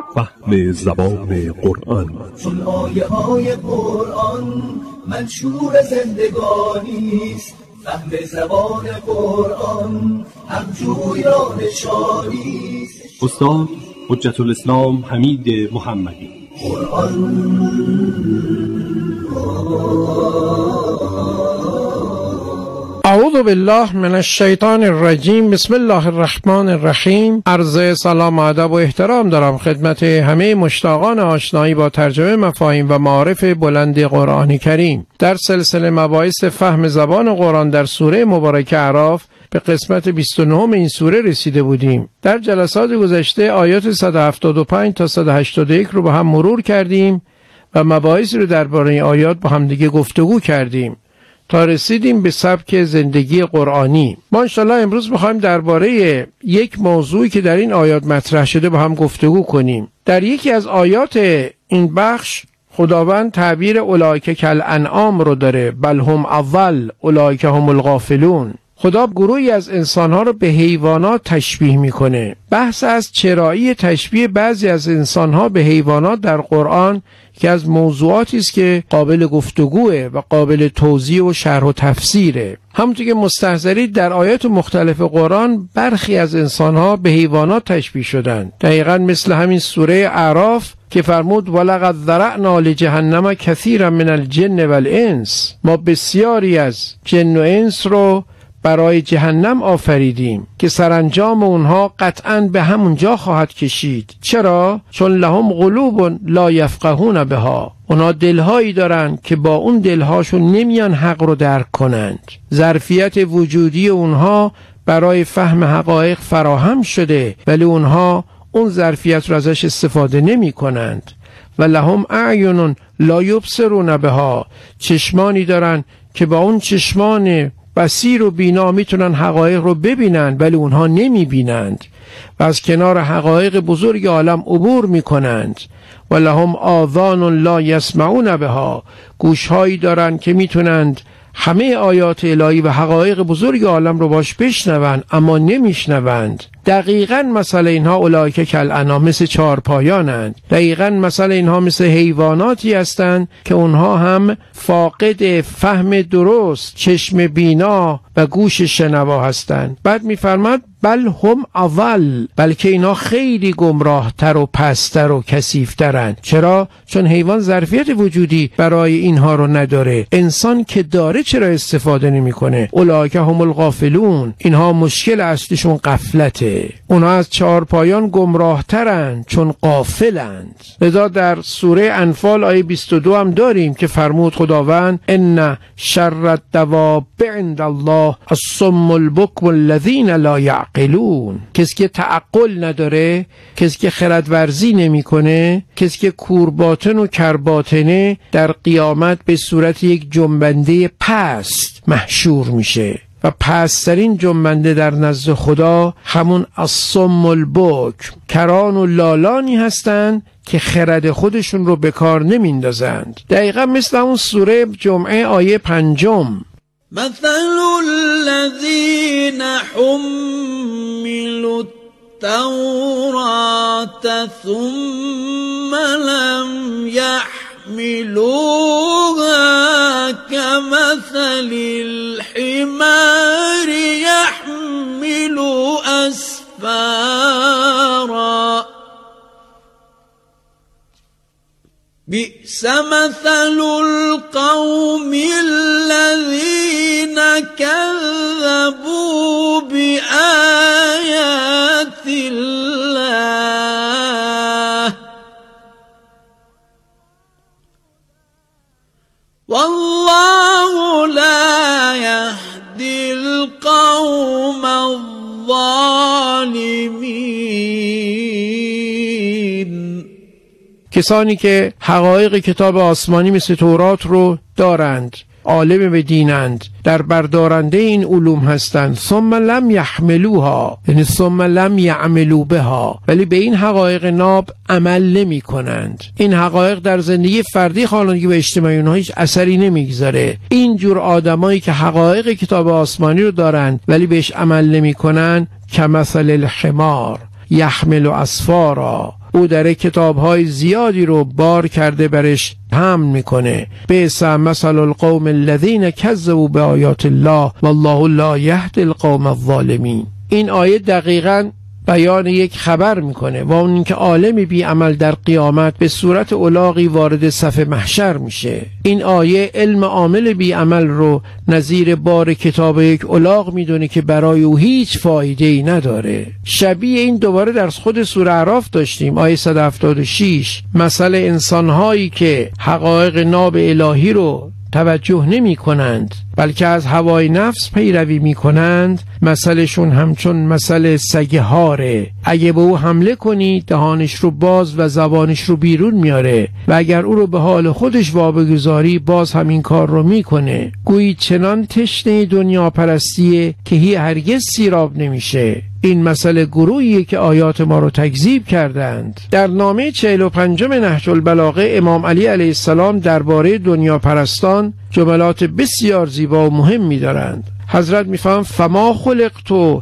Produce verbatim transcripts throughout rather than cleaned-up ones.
فهم زبان قرآن. چون آیه های قرآن منشور زندگانی است، فهم زبان قرآن هم جویان شانی است. استاد حجت الاسلام حمید محمدی. قرآن اعوذ بالله من الشیطان الرجیم. بسم الله الرحمن الرحیم. عرض سلام و ادب و احترام دارم خدمت همه مشتاقان آشنایی با ترجمه مفاهیم و معارف بلند قرآن کریم. در سلسله مباحث فهم زبان قرآن در سوره مبارکه اعراف به قسمت بیست و نه این سوره رسیده بودیم. در جلسات گذشته آیات صد و هفتاد و پنج تا صد و هشتاد و یک رو با هم مرور کردیم و مباحث رو درباره این آیات با هم دیگه گفتگو کردیم تا رسیدیم به سبک زندگی قرآنی. ما انشالله امروز میخوایم درباره یک موضوعی که در این آیات مطرح شده با هم گفتگو کنیم. در یکی از آیات این بخش خداوند تعبیر اولئک کالانعام رو داره، بل هم اضل اولئک هم الغافلون. خدا گروهی از انسانها رو به حیوانات تشبیه میکنه. بحث از چرایی تشبیه بعضی از انسانها به حیوانات در قرآن که از موضوعاتی است که قابل گفتگوه و قابل توضیح و شرح و تفسیره. همونطور که مستحضرید در آیات مختلف قرآن برخی از انسانها به حیوانات تشبیه شدند، دقیقاً مثل همین سوره اعراف که فرمود ولقد ذرأنا لجهنم کثیرا من الجن والانس. ما بسیاری از جن و انس رو برای جهنم آفریدیم که سرانجام اونها قطعاً به همون جا خواهد کشید. چرا؟ چون لهم قلوب لا یفقهون بها. اونها دلهایی دارن که با اون دلهاشون نمیان حق رو درک کنند. ظرفیت وجودی اونها برای فهم حقایق فراهم شده ولی اونها اون ظرفیت رو ازش استفاده نمی کنند. و لهم اعین لا یبصرون بها. چشمانی دارن که با اون چشمان بصیر و بینا میتونن حقایق رو ببینن ولی اونها نمیبینند و از کنار حقایق بزرگ عالم عبور میکنند. و لهم آذان لا یسمعون بها. گوشهایی دارن که میتونند همه آیات الهی و حقایق بزرگ عالم رو باش بشنوند اما نمیشنوند. دقیقاً مثل اینها اولئک کالانعام، مثل چهارپایانند. دقیقاً مثل اینها مثل حیواناتی هستند که اونها هم فاقد فهم درست، چشم بینا و گوش شنوا هستند. بعد می‌فرماد بل هم اضل، بلکه اینا خیلی گمراهتر و پستر و کثیف‌ترند. چرا؟ چون حیوان ظرفیت وجودی برای اینها رو نداره. انسان که داره چرا استفاده نمی‌کنه؟ اولئک هم الغافلون. اینها مشکل اصلیشون غفلته. اونها از چهارپایان گمراهترند چون غافلند. لذا در سوره انفال آیه بیست و دو هم داریم که فرمود خداوند ان شر الدواب عند الله الصم البکم الذین لا یعقلون. کسی که تعقل نداره، کسی که خردورزی نمیکنه، کسی که کورباطن و کرباطنه، در قیامت به صورت یک جنبنده پست محشور میشه و پسترین جنبنده در نزد خدا همون الصم البکم، کران و لالانی هستند که خرد خودشون رو به کار نمیندازند. دقیقا مثل اون سوره جمعه آیه پنجم. مثل الذین حملوا التوراة ثم لم يحملوها كمثل الحمار يحمل أسفارا بئس مثل القوم الذين كذبوا بآيات الله والله لا يهدي القوم الظالمين. کسانی که حقایق کتاب آسمانی مثل تورات رو دارند، عالم به دینند، در بردارنده این علوم هستند، ثم لم یحملوها، یعنی ثم لم یعملوا بها، ولی به این حقایق ناب عمل نمی کنند. این حقایق در زندگی فردی، خانگی و اجتماعی اونها هیچ اثری نمیگذاره. این جور آدمایی که حقایق کتاب آسمانی رو دارند ولی بهش عمل نمی کنند، کمثل الحمار یحمل اسفارا، او در کتاب‌های زیادی رو بار کرده برش حمل میکنه. بئس مثل القوم الذین کذبوا بآیات الله والله لا یهدی القوم الظالمین. این آیه دقیقاً بیان یک خبر میکنه و اون اینکه عالم بی عمل در قیامت به صورت الاغی وارد صف محشر میشه. این آیه علم عامل بی عمل رو نظیر بار کتاب یک الاغ میدونه که برای او هیچ فایده ای نداره. شبیه این دوباره در خود سوره اعراف داشتیم، آیه صد و هفتاد و شش، مثل انسانهایی که حقایق ناب الهی رو توجه نمی کنند بلکه از هوای نفس پیروی می کنند، مثلشون همچون مثل سگ هاره. اگه به او حمله کنی دهانش رو باز و زبانش رو بیرون میاره و اگر او رو به حال خودش وابگذاری باز همین کار رو میکنه. گویی چنان تشنه دنیا پرستیه که هی هرگز سیراب نمیشه. این مسئله گروهیه که آیات ما رو تکذیب کردند. در نامه چهل و پنجم نهج البلاغه امام علی علیه السلام درباره دنیا پرستان جملات بسیار زیبا و مهمی دارند. حضرت میفهم فما خلقت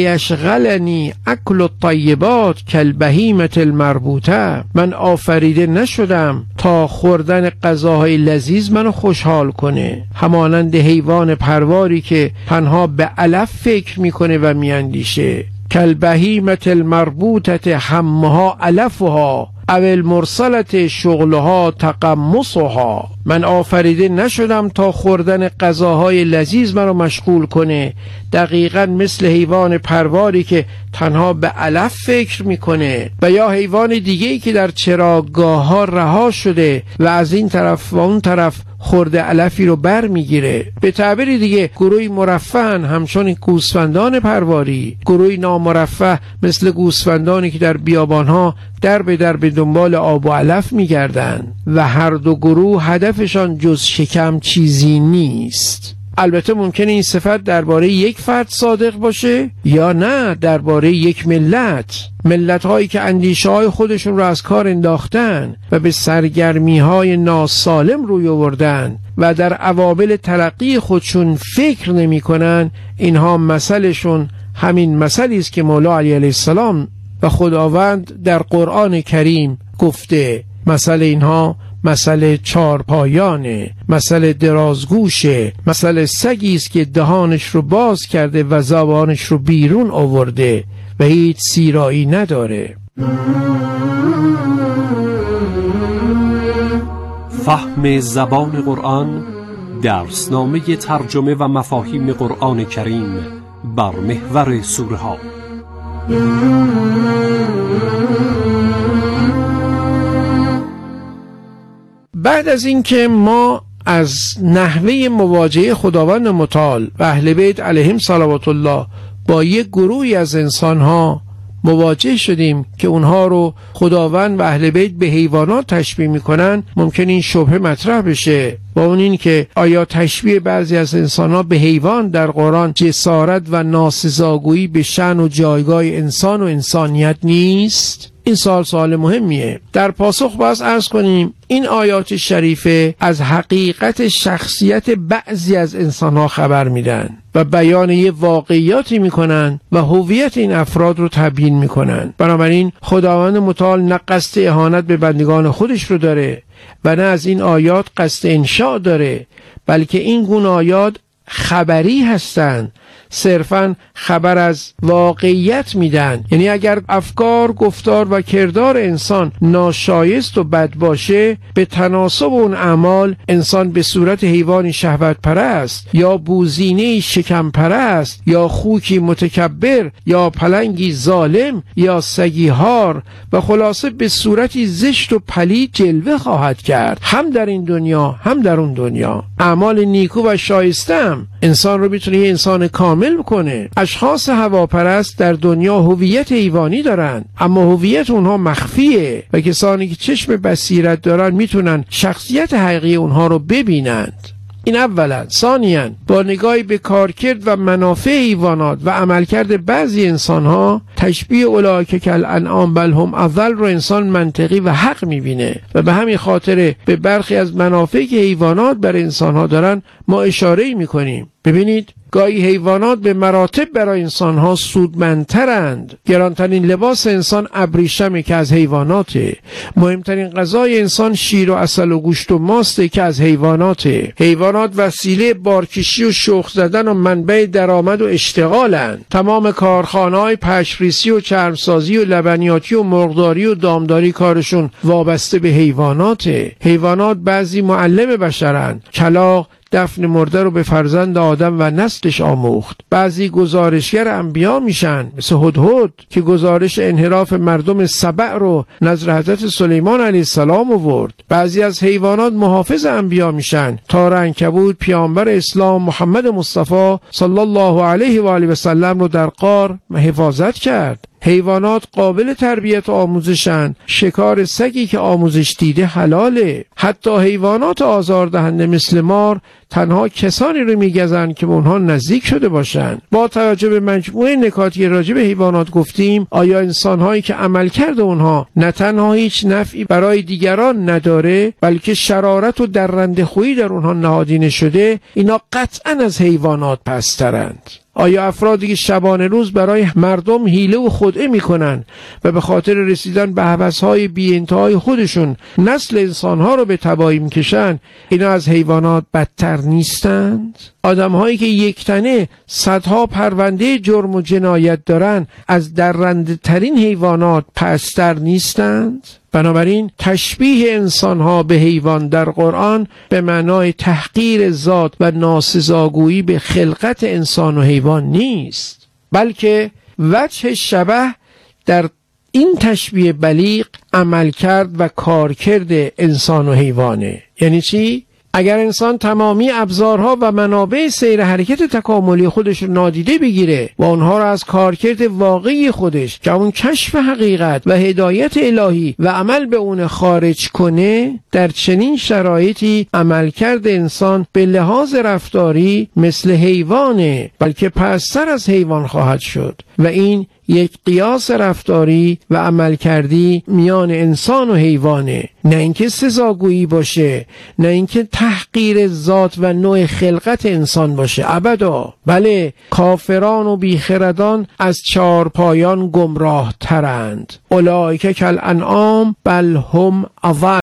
لیشغلنی اکل الطیبات کالبهیمة المربوطه. من آفریده نشدم تا خوردن غذاهای لذیذ منو خوشحال کنه، همانند حیوان پرواری که تنها به علف فکر میکنه و میاندیشه. کالبهیمة المربوطه همها علفها او المرسلت شغلها تقمصها. من آفریده نشدم تا خوردن غذاهای لذیذ منو مشغول کنه، دقیقاً مثل حیوان پرواری که تنها به علف فکر میکنه و یا حیوان دیگه‌ای که در چراگاه ها رها شده و از این طرف و اون طرف خورده علفی رو بر میگیره. به تعبیر دیگه گروهی مرفهن همچون گوسفندان پرواری، گروهی نامرفه مثل گوسفندانی که در بیابانها در به در به دنبال آب و علف میگردن و هر دو گروه هدفشان جز شکم چیزی نیست. البته ممکنه این صفت درباره یک فرد صادق باشه یا نه درباره یک ملت. ملت هایی که اندیشه های خودشون رو از کار انداختن و به سرگرمی های ناسالم روی آوردن و در عوامل ترقی خودشون فکر نمی کنن، اینها مثلشون همین مثلی است که مولا علی علیه السلام و خداوند در قرآن کریم گفته. مثل اینها مثل چارپایانه، مثل درازگوشه، مثل سگی است که دهانش رو باز کرده و زبانش رو بیرون آورده و هیچ سیرایی نداره. فهم زبان قرآن، درسنامه ترجمه و مفاهیم قرآن کریم بر محور سوره ها. بعد از اینکه ما از نحوه مواجهه خداوند متعال و اهل بیت علیهم صلوات الله با یک گروهی از انسانها مواجه شدیم که اونها رو خداوند و اهل بیت به حیوانات تشبیه میکنن، ممکن این شبهه مطرح بشه و اون این که آیا تشبیه بعضی از انسانها به حیوان در قرآن جسارت و ناسزاگویی به شأن و جایگاه انسان و انسانیت نیست؟ این سوال سوال مهمیه. در پاسخ باز عرض کنیم این آیات شریفه از حقیقت شخصیت بعضی از انسانها خبر میدن و بیان یه واقعیاتی میکنن و هویت این افراد رو تبیین میکنن. بنابراین خداوند متعال نه قصد اهانت به بندگان خودش رو داره و نه از این آیات قصد انشاء داره، بلکه این گونه آیات خبری هستند، صرفاً خبر از واقعیت میدن. یعنی اگر افکار، گفتار و کردار انسان ناشایست و بد باشه، به تناسب اون اعمال انسان به صورت حیوانی شهوت پرست یا بوزینه شکم پرست یا خوکی متکبر یا پلنگی ظالم یا سگی هار و خلاصه به صورتی زشت و پلید جلوه خواهد کرد، هم در این دنیا هم در اون دنیا. اعمال نیکو و شایسته هم انسان رو میتونه یه انسان کامل بکنه. اشخاص هواپرست در دنیا هویت حیوانی دارن اما هویت اونها مخفیه و کسانی که چشم بصیرت دارن میتونن شخصیت حقیقی اونها رو ببینند. این اولا. ثانیاً با نگاهی به کارکرد و منافع حیوانات و عملکرد بعضی انسانها، تشبیه اولئک کالانعام بل هم اضل رو انسان منطقی و حق میبینه و به همین خاطر به برخی از منافعی که حیوانات بر انسانها دارن ما اشاره میکنیم. ببینید گاهی حیوانات به مراتب برای انسانها سودمندترند. گرانترین لباس انسان ابریشمی که از حیواناته. مهمترین غذای انسان شیر و عسل و گوشت و ماسته که از حیواناته. حیوانات وسیله بارکشی و شخم زدن و منبع درآمد و اشتغالند. تمام کارخانه‌های پشم‌ریزی و چرمسازی و لبنیاتی و مرغداری و دامداری کارشون وابسته به حیواناته. حیوانات بعضی معلم بشرن. کلاغ دفن مرده رو به فرزند آدم و نسلش آموخت. بعضی گزارشگر انبیا میشن، مثل هدهد که گزارش انحراف مردم سبع رو نظر حضرت سلیمان علیه السلام آورد. بعضی از حیوانات محافظ انبیا میشن. تار عنکبوت پیامبر اسلام محمد مصطفی صلی الله علیه و آله و سلم رو در غار حفاظت کرد. حیوانات قابل تربیت و آموزشن. شکار سگی که آموزش دیده حلاله. حتی حیوانات آزاردهنده مثل مار تنها کسانی رو میگزن که به اونها نزدیک شده باشن. با توجه به مجموعه نکاتی راجع به حیوانات گفتیم، آیا انسان‌هایی که عمل کرده اونها نه تنها هیچ نفعی برای دیگران نداره، بلکه شرارت و درنده‌خویی در اونها نهادینه شده، اینا قطعاً از حیوانات پسترند. آیا افرادی که شبانه روز برای مردم حیله و خدعه میکنن و به خاطر رسیدن به هوس‌های بی انتهای خودشون نسل انسانها رو به تباهی میکشن، اینا از حیوانات بدتر نیستند؟ آدم‌هایی که یک تنه صدها پرونده جرم و جنایت دارن از درنده ترین حیوانات پستر نیستند؟ بنابراین تشبیه انسانها به حیوان در قرآن به معنای تحقیر ذات و ناسزاگویی به خلقت انسان و حیوان نیست، بلکه وجه شبه در این تشبیه بلیغ عملکرد و کارکرد انسان و حیوانه. یعنی چی؟ اگر انسان تمامی ابزارها و منابع سیر حرکت تکاملی خودش رو نادیده بگیره و اونها رو از کارکرد واقعی خودش که اون کشف حقیقت و هدایت الهی و عمل به اون خارج کنه، در چنین شرایطی عملکرد انسان به لحاظ رفتاری مثل حیوانه، بلکه پستر از حیوان خواهد شد. و این یک قیاس رفتاری و عملکردی میان انسان و حیوانه، نه اینکه سزاگویی باشه، نه اینکه تحقیر ذات و نوع خلقت انسان باشه، ابدا. بله، کافران و بیخردان از چارپایان گمراه ترند. اولئک کالانعام بل هم اضل.